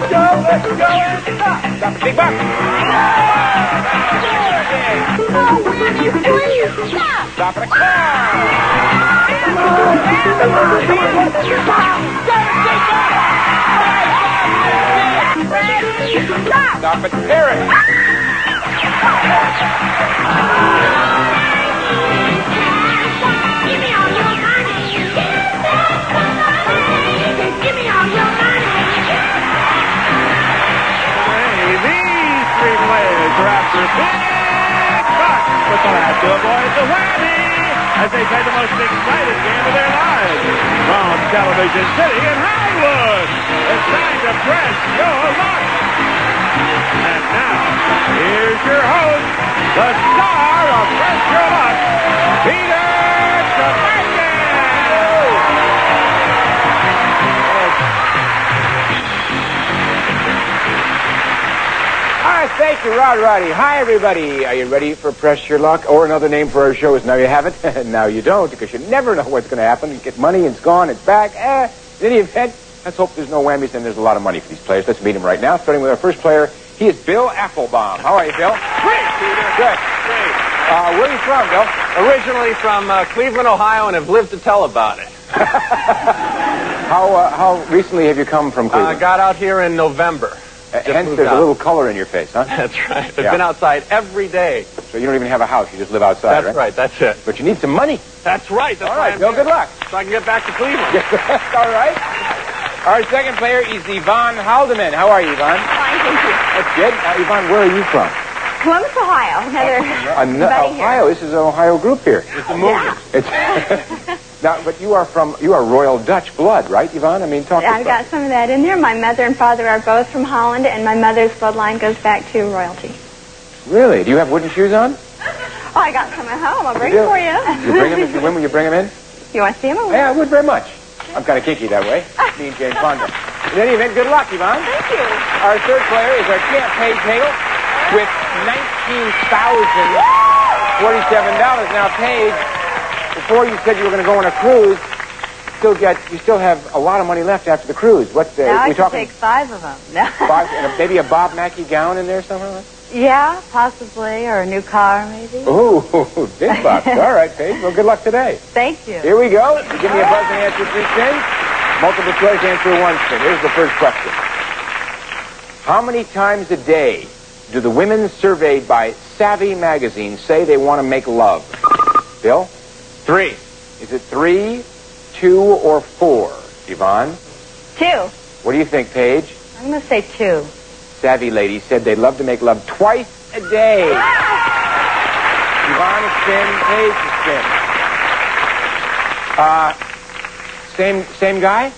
let's go, and stop. Stop, big buck. Oh, Whammy, please stop. Stop at a car. Stop at Terry. Give me all your money. Give me all your money. These three players are after big bucks, but they'll have to avoid the whammy as they play the most exciting game of their lives. From Television City in Hollywood, it's time to press your luck. And now, here's your host, the star of Press Your Luck, Peter Tremarco. Thank you, Roddy. Hi, everybody. Are you ready for Press Your Luck? Or another name for our show is Now You Have It. Now you don't, because you never know what's going to happen. You get money, it's gone, it's back. In any event, let's hope there's no whammies and there's a lot of money for these players. Let's meet them right now, starting with our first player. He is Bill Applebaum. How are you, Bill? Great, Peter. Good. Great. Where are you from, Bill? Originally from Cleveland, Ohio, and have lived to tell about it. How recently have you come from Cleveland? I got out here in November. Hence, there's a little color in your face, huh? That's right. I've been outside every day. So you don't even have a house. You just live outside, That's right. That's it. But you need some money. That's right. That's All why right, I'm Bill, here. good luck. So I can get back to Cleveland. All right. Our second player is Yvonne Haldeman. How are you, Yvonne? Fine, thank you. That's good. Yvonne, where are you from? Columbus, Ohio. Ohio. This is an Ohio group here. It's a movement. Now, but you are Royal Dutch blood, right, Yvonne? I mean, talk to us. I've got some of that in there. My mother and father are both from Holland, and my mother's bloodline goes back to royalty. Really? Do you have wooden shoes on? Oh, I got some at home. I'll bring them for you. You bring them if you win. Will you bring them in? You want to see them? Yeah, I would very much. I'm kind of kinky that way. Me and Jane Fonda. In any event, good luck, Yvonne. Thank you. Our third player is our champ, Paige Hagel, with $19,047. Now, Paige, before you said you were going to go on a cruise, you still have a lot of money left after the cruise. What? Now I we can talking take 5 of them. No. 5, and maybe a Bob Mackie gown in there somewhere. Yeah, possibly, or a new car, maybe. Ooh, big bucks. All right, Paige. Well, good luck today. Thank you. Here we go. You give me a buzz and answer 3 spins. Multiple choice answer 1 spin. Here's the first question. How many times a day do the women surveyed by Savvy magazine say they want to make love? Bill? 3. Is it 3, 2, or 4? Yvonne? 2. What do you think, Paige? I'm going to say 2. Savvy lady said they love to make love twice a day. Yvonne is spin, Paige is spin. Same guy?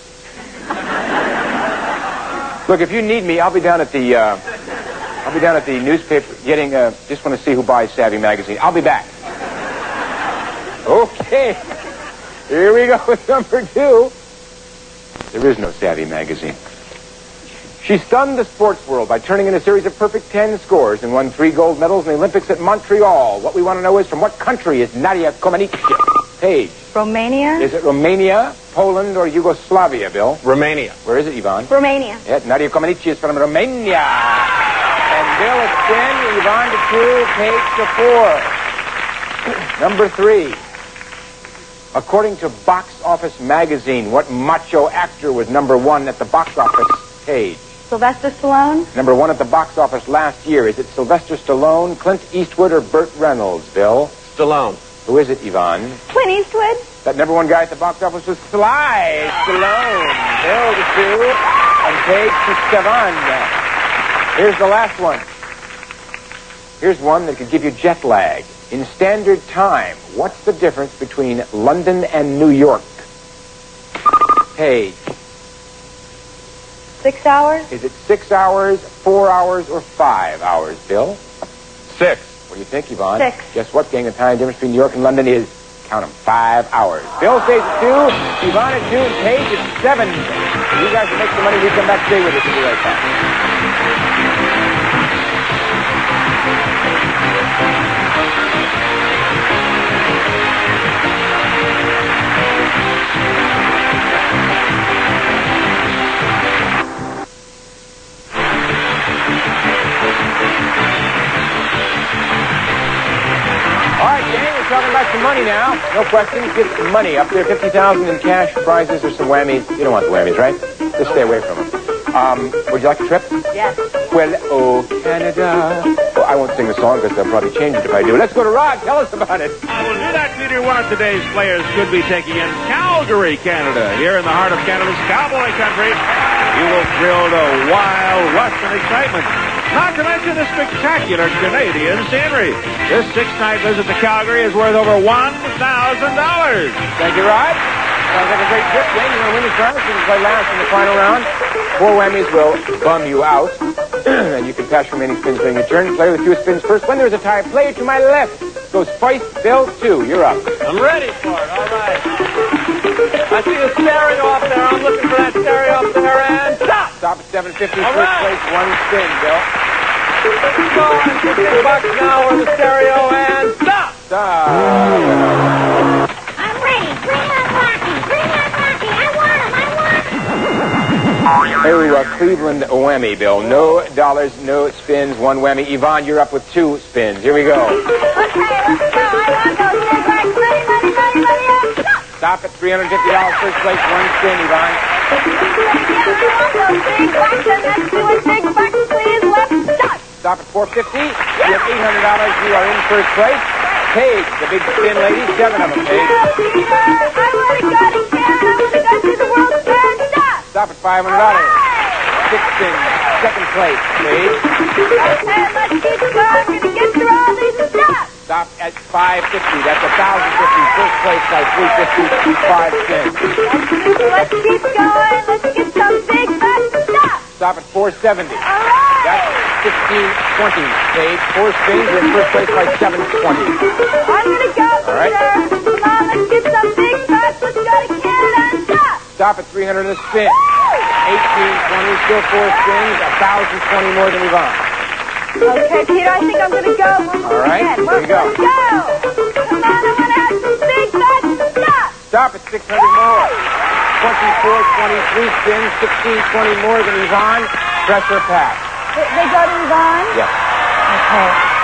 Look, if you need me, I'll be down at the newspaper getting. Just want to see who buys Savvy magazine. I'll be back. Okay. Here we go with number 2. There is no Savvy magazine. She stunned the sports world by turning in a series of perfect 10 scores and won 3 gold medals in the Olympics at Montreal. What we want to know is, from what country is Nadia Comaneci? Paige. Romania? Is it Romania, Poland, or Yugoslavia, Bill? Romania. Where is it, Yvonne? Romania. Yeah, Nadia Comaneci is from Romania. And Bill is 10, Yvonne to 2, Paige to 4. Number 3. According to Box Office magazine, what macho actor was number 1 at the box office? Paige. Sylvester Stallone? Number 1 at the box office last year. Is it Sylvester Stallone, Clint Eastwood, or Burt Reynolds, Bill? Stallone. Who is it, Yvonne? Clint Eastwood? That number 1 guy at the box office was Sly Stallone. Bill to 2, and Paige to 7. Here's the last one. Here's one that could give you jet lag. In standard time, what's the difference between London and New York? Paige. 6 hours? Is it 6 hours, 4 hours, or 5 hours, Bill? 6. What do you think, Yvonne? 6. Guess what, gang? The time difference between New York and London is, count them, 5 hours. Bill stays at 2, Yvonne at 2, and Paige at 7. You guys will make some money. We come back, stay with us. We'll be right back. money now. No questions. Get some money. Up there, $50,000 in cash prizes or some whammies. You don't want the whammies, right? Just stay away from them. Would you like a trip? Yes. Well, oh, Canada. Well, I won't sing the song because they'll probably change it if I do. Let's go to Rod. Tell us about it. I will do that, Peter. One of today's players could be taking in Calgary, Canada. Here in the heart of Canada's cowboy country, you will thrill to wild western excitement. Not to mention the spectacular Canadian scenery. This 6-night visit to Calgary is worth over $1,000. Thank you, Rod. Sounds like a great trip, Jane. You want to win your prize? You can play last in the final round. 4 whammies will bum you out. And you can pass remaining spins during your turn. Play with 2 spins first. When there's a tie, play to my left. Goes first, Bill, 2. You're up. I'm ready for it. All right. I see a stereo up there. I'm looking for that stereo up there, and stop! Stop at 750. All First right. place, 1 spin, Bill. Going $50 now for the stereo, and stop! Stop. I'm ready. Bring on Rocky. Bring on Rocky. I want him. I want him. Oh, Cleveland whammy, Bill. No dollars, no spins, 1 whammy. Yvonne, you're up with 2 spins. Here we go. Okay, let's go. I want those big bucks. Money, money, money, money, and stop. Stop at $350. First place, 1 spin, Yvonne. Yeah, I want those big bucks, and let's do it. Big bucks, please. Let's stop. Stop at $450. You have $800. You are in first place. Paige, the big spin lady, 7 of them, Paige. I want to go to Canada. I want to go to the World's Fair. Stop. Stop at $500. 6 spins. Second place, Paige. Okay, let's keep going. We're going to get through all these. Stop. Stop at $550. That's $1,050. First place by $350. 5 spins. Let's keep going. Let's get some big bucks. Stop. Stop at $470. All right. That's 1620, Paige. 4 spins. You're in first place by $720. I'm going to go, All right. sir. Come on, let's get some big bucks. Let's go to Canada and stop. Stop at $300 in a spin. 1820, still 4 spins. 1,020 more than Yvonne. Okay, Peter, I think I'm going to go. All right, here you go. Let's go. Come on, I want to have some big bucks. Stop. Stop at 600 more. 24, 23 spins, 16, 20 more than Yvonne. Press or pass. They go to Yvonne? Yes. Okay.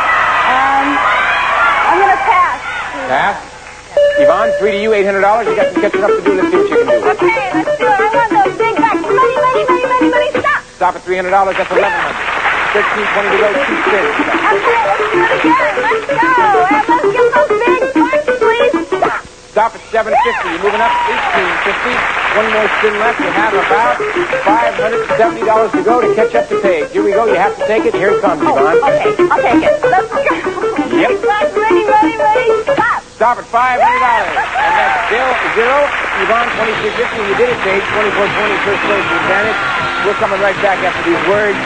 I'm going to pass. Pass. Yvonne, 3 to you, $800. You got some catching up to do. Let's see what you can do. Okay, let's do it. I want those big bucks. Money, money, money, money, money. Stop. Stop at $300. That's $1,100. 13, 20 to go. 2 spins. Okay, let's do it again. Let's go. And let's get those big bucks, please. Stop. Stop at $750. You're moving up. 1850. 1 more spin left. You have about $570 to go to catch up to Paige. Here we go. You have to take it. Here it comes, Yvonne. Okay, I'll take it. Let's go. Yep. Big bucks, ready, ready, ready. Stop. Stop at $500. And that's Bill, 0. Yvonne, 2350. You did it, Paige. 2420. First place advantage. We're coming right back after these words.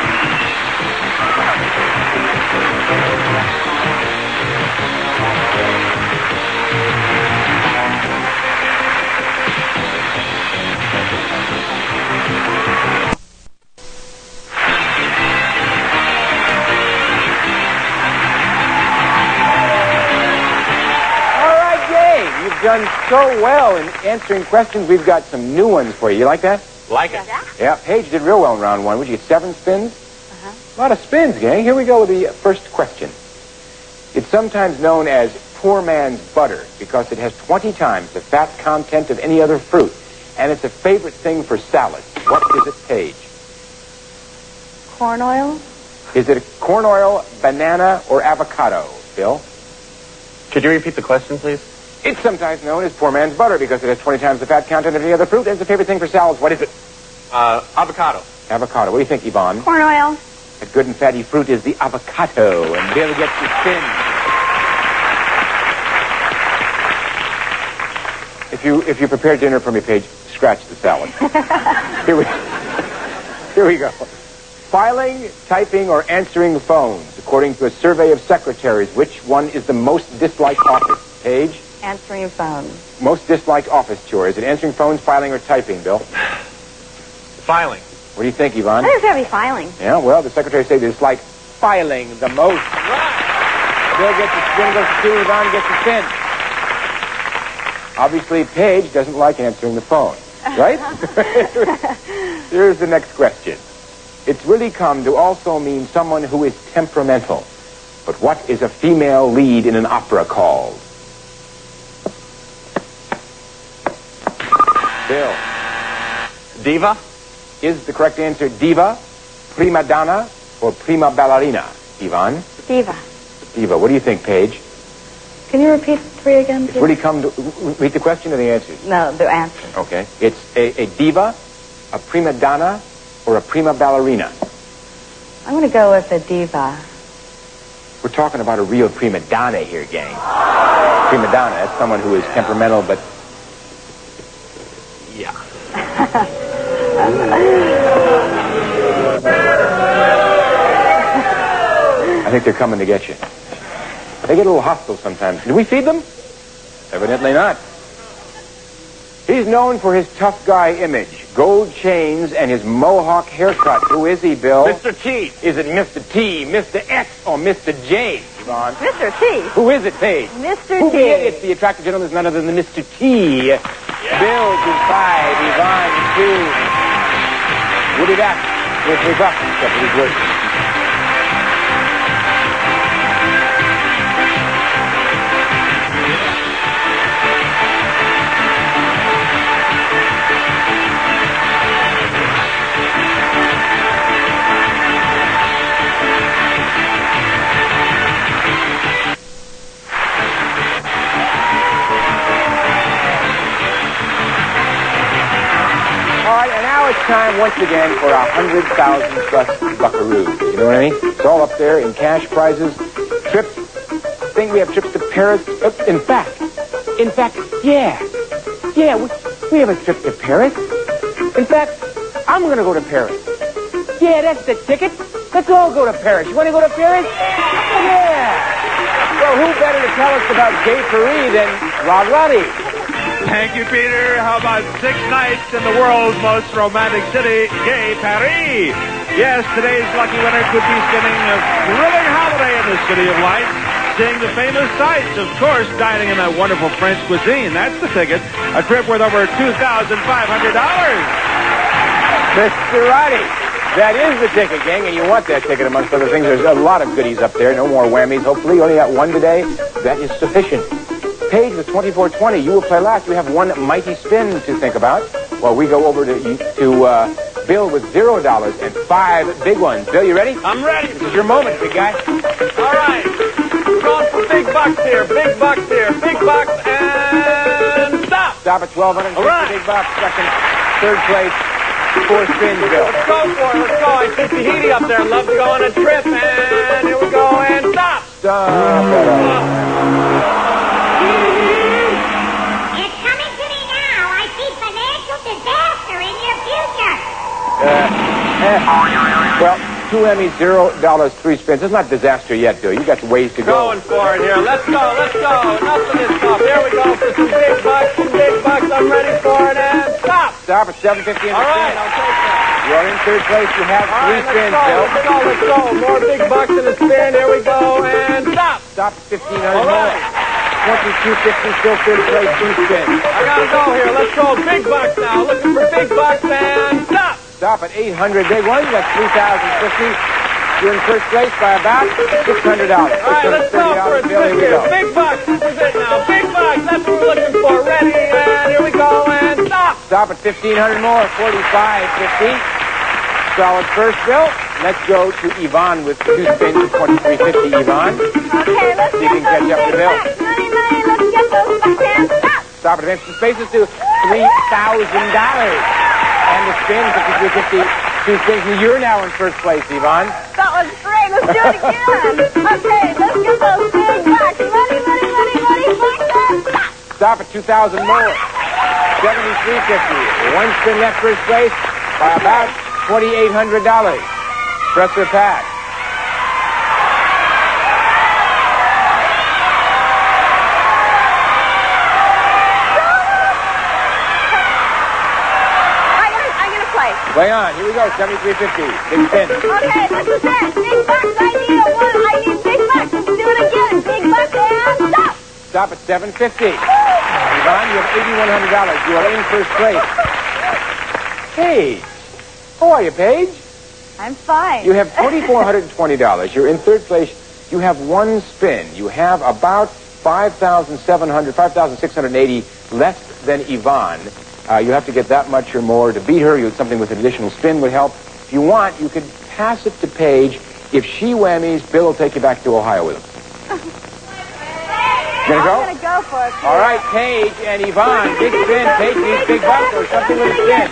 You've done so well in answering questions. We've got some new ones for you. You like that? Like it. Yeah. Paige did real well in round 1. Would you get 7 spins? A lot of spins, gang. Here we go with the first question. It's sometimes known as poor man's butter because it has 20 times the fat content of any other fruit. And it's a favorite thing for salad. What is it, Paige? Corn oil? Is it corn oil, banana, or avocado, Bill? Could you repeat the question, please? It's sometimes known as poor man's butter because it has 20 times the fat content of any other fruit, and it's a favorite thing for salads. What is it? Avocado. Avocado. What do you think, Yvonne? Corn oil. That good and fatty fruit is the avocado, and Bill gets the spin. If you prepare dinner for me, Paige, scratch the salad. Here we go. Filing, typing, or answering phones. According to a survey of secretaries, which one is the most disliked office? Paige? Answering your phone. Most disliked office chore. Is it answering phones, filing, or typing, Bill? Filing. What do you think, Yvonne? I think it's got to be filing. Yeah, well, the secretary said it's like filing the most. Bill gets the spin, goes to 2, Yvonne gets the spin. Obviously, Paige doesn't like answering the phone, right? Here's the next question. It's really come to also mean someone who is temperamental. But what is a female lead in an opera called? Bill. Diva? Is the correct answer diva, prima donna, or prima ballerina? Yvonne? Diva. Diva. What do you think, Paige? Can you repeat three again, please? What do you come to... Read the question or the answer? No, the answer. Okay. It's a diva, a prima donna, or a prima ballerina? I'm going to go with a diva. We're talking about a real prima donna here, gang. Prima donna, that's someone who is temperamental, but... Yeah. I think they're coming to get you. They get a little hostile sometimes. Do we feed them? Evidently not. He's known for his tough guy image, gold chains, and his mohawk haircut. Who is he, Bill? Mr. T. Is it Mr. T, Mr. X, or Mr. J, Yvonne? Mr. T. Who is it, Paige? Mr. Who T. is it? The attractive gentleman is none other than Mr. T. Bill to 5, Yvonne to 2. We'll be back with $3 after these words. It's time once again for 100,000 plus buckaroos. You know what I mean? It's all up there in cash prizes, trips. I think we have trips to Paris. In fact, yeah, we have a trip to Paris. In fact, I'm going to go to Paris. Yeah, that's the ticket. Let's all go to Paris. You want to go to Paris? Yeah. Well, who better to tell us about Gay Paris than Rod Roddy? Thank you, Peter. How about 6 nights in the world's most romantic city, Gay Paris? Yes, today's lucky winner could be spending a thrilling holiday in the City of Lights, seeing the famous sights, of course, dining in that wonderful French cuisine. That's the ticket. A trip worth over $2,500. Mr. Roddy, that is the ticket, gang, and you want that ticket, amongst other things. There's a lot of goodies up there. No more whammies, hopefully. You only got one today. That is sufficient. Paige with 2420. You will play last. You have one mighty spin to think about while we go over to Bill with $0 and 5 big ones. Bill, you ready? I'm ready. This is your moment, big guy. All right. We're going for big bucks here. Big bucks here. Big bucks and stop. Stop at 1,250 All right. big bucks. Second, third place, 4 spins, Bill. Let's go for it. Let's go. I see Tahiti up there. Love to go on a trip. And here we go. And stop. It's coming to me now. I see financial disaster in your future. Well, 2 Emmys, $0, 3 spins. It's not disaster yet, Bill. You got ways to go. Going for it here. Let's go. Let's go. Enough of this stuff. Here we go for some big bucks. Some big bucks. I'm ready for it. And stop. Stop at 750 All right. I'll take that. You're in third place. You have 3 spins, Bill. Let's go. Let's go. More big bucks in the spin. Here we go. And stop. Stop at 1,500 All more. right. 2250, still third place, 2 spins. I gotta go here. Let's go. Big bucks now. Looking for big bucks and stop. Stop at 800 big ones. That's 3,050. You're in first place by about $600. All right, let's go for it. Bill, here we go. Big bucks. This is it now. Big bucks. That's what we're looking for. Ready, and here we go, and stop. Stop at 1,500 more, 4550. Solid first, Bill. Let's go to Yvonne with 2 spins at 2350. Yvonne. Okay, let's See if you can catch up to Bill. Money, let's get those bucks and stop. Stop at advanced spaces to $3,000. And the spin, 5350, 2 spins. And you're now in first place, Yvonne. That was great. Let's do it again. Okay, let's get those big bucks. Money, bucks and stop. Stop at 2,000 more. 7350. 1 spin left first place by about $2,800. Press or pass. I'm gonna play. Play on. Here we go. 7350. Big spin. Okay, this is it. Big bucks. I need big bucks. Let's do it again. Big bucks and stop. Stop at 750. Yvonne, you have $8,100. You are in first place. Paige. How are you, Paige? I'm fine. You have $2,420. You're in third place. You have 1 spin. You have about 5,680 less than Yvonne. You have to get that much or more to beat her. Something with an additional spin would help. If you want, you could pass it to Paige. If she whammies, Bill will take you back to Ohio with him. You gonna go? I'm gonna go for it. All right, Paige and Yvonne, big spin. Paige needs big bucks or something with a spin.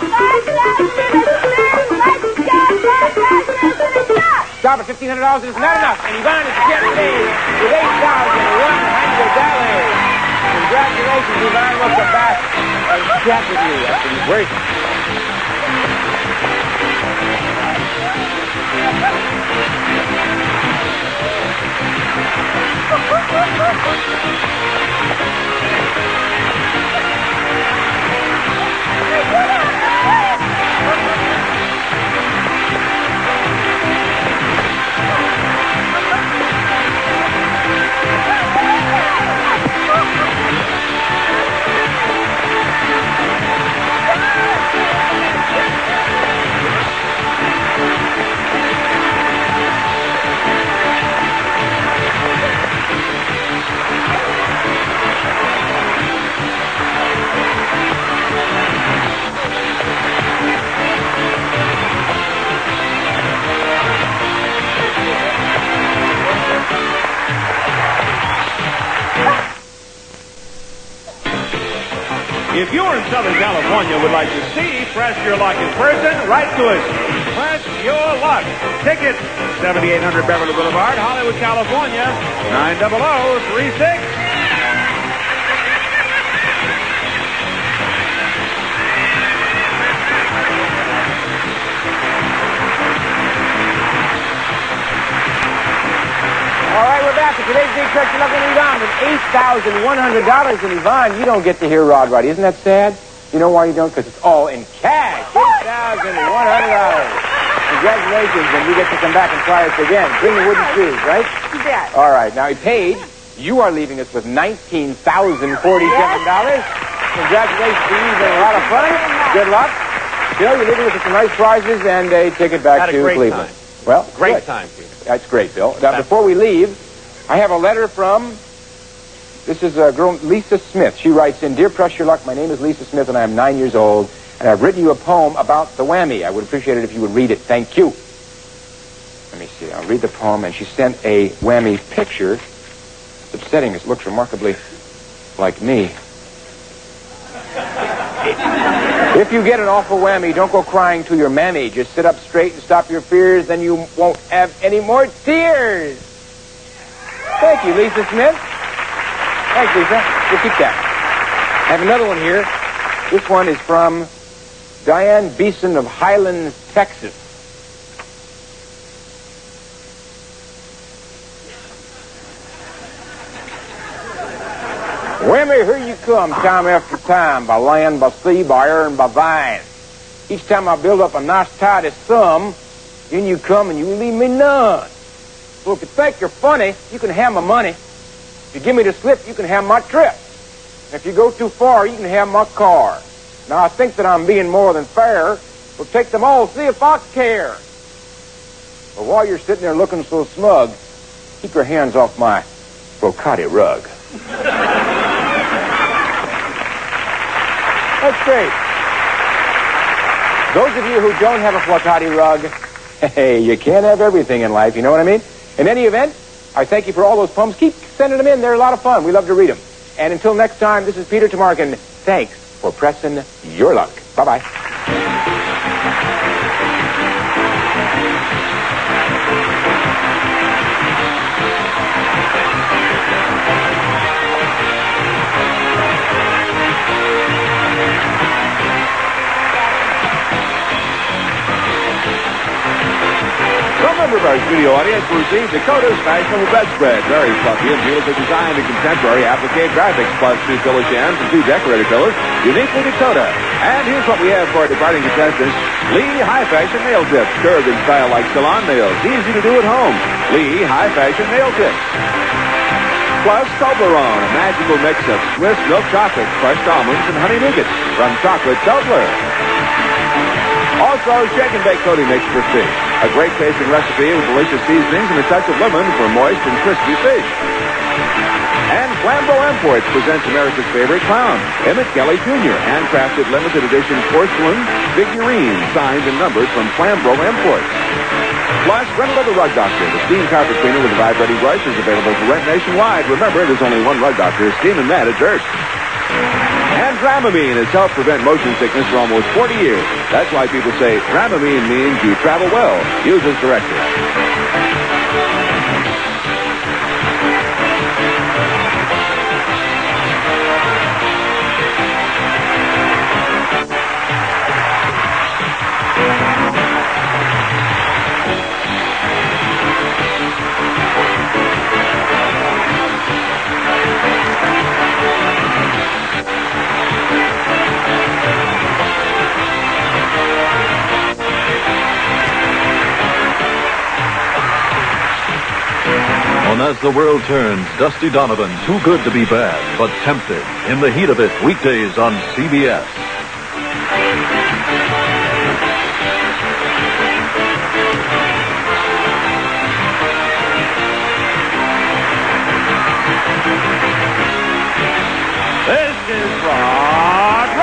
Stop at $1,500 is not enough, and Yvonne is getting paid with $8,100. Congratulations, Yvonne. Welcome back and chat with you after these words. If you're in Southern California and would like to see Press Your Luck in person, write to us. Press Your Luck. Ticket, 7800 Beverly Boulevard, Hollywood, California, 90036. All right, we're back. Today's big Press Your Luck in Yvonne with $8,100. And Yvonne, you don't get to hear Rod Roddy. Isn't that sad? You know why you don't? Because it's all in cash. $8,100. Congratulations, and you get to come back and try us again. Bring the wooden shoes, right? Yes. All right. Now, Paige, you are leaving us with $19,047. Congratulations to you. You've been a lot of fun. Good luck. Bill, you're leaving us with some nice prizes and a ticket back to Cleveland. Well, Great time, Peter. That's great, Bill. Now, before we leave, I have a letter from, this is a girl, Lisa Smith. She writes in, Dear Press Your Luck, my name is Lisa Smith, and I am 9 years old, and I've written you a poem about the whammy. I would appreciate it if you would read it. Thank you. Let me see. I'll read the poem, and she sent a whammy picture. It's upsetting. It looks remarkably like me. If you get an awful whammy, don't go crying to your mammy. Just sit up straight and stop your fears, then you won't have any more tears. Thank you, Lisa Smith. Thanks, Lisa. We'll keep that. I have another one here. This one is from Diane Beeson of Highlands, Texas. Whammy, here you come, time after time, by land, by sea, by air, and by vine. Each time I build up a nice tidy sum, then you come and you leave me none. So if you think you're funny, you can have my money. If you give me the slip, you can have my trip. And if you go too far, you can have my car. Now, I think that I'm being more than fair. We'll take them all, see if I care. But while you're sitting there looking so smug, keep your hands off my brocade rug. That's great. Those of you who don't have a flocati rug, hey, you can't have everything in life, you know what I mean? In any event, I thank you for all those poems. Keep sending them in. They're a lot of fun. We love to read them. And until next time, this is Peter Tomarken. Thanks for pressing your luck. Bye-bye. Some member of our studio audience will receive Dakota's fashionable bedspread. Very fluffy and beautifully designed in contemporary applique graphics, plus 2 pillow shams and 2 decorator pillows, uniquely Dakota. And here's what we have for our departing contestants. Lee High Fashion Nail Tips, curved in style like salon nails. Easy to do at home. Lee High Fashion Nail Tips. Plus Toblerone, a magical mix of Swiss milk chocolate, crushed almonds, and honey nougat from Chocolate Tobler. Also, shake and bake coating mix for fish. A great tasting recipe with delicious seasonings and a touch of lemon for moist and crispy fish. And Flambro Imports presents America's favorite clown, Emmett Kelly Jr., handcrafted limited edition porcelain figurines signed and numbered from Flambro Imports. Plus, rent by the Rug Doctor. The steam carpet cleaner with a vibrating brush is available for rent nationwide. Remember, there's only one Rug Doctor. Steam and that, it's dirt. And Dramamine has helped prevent motion sickness for almost 40 years. That's why people say Dramamine means you travel well. Use as directed. On As the World Turns, Dusty Donovan, too good to be bad, but tempted. In the heat of it, weekdays on CBS.